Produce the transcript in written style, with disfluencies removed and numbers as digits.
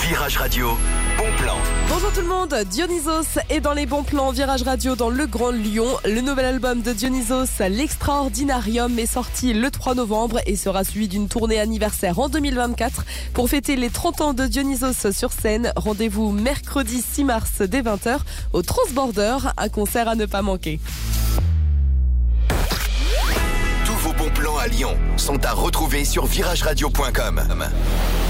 Virage Radio, bon plan. Bonjour tout le monde, Dionysos est dans les bons plans. Virage Radio dans le Grand Lyon. Le nouvel album de Dionysos, l'Extraordinarium, est sorti le 3 novembre et sera suivi d'une tournée anniversaire en 2024. Pour fêter les 30 ans de Dionysos sur scène, rendez-vous mercredi 6 mars dès 20h au Transborder, un concert à ne pas manquer. Tous vos bons plans à Lyon sont à retrouver sur virageradio.com.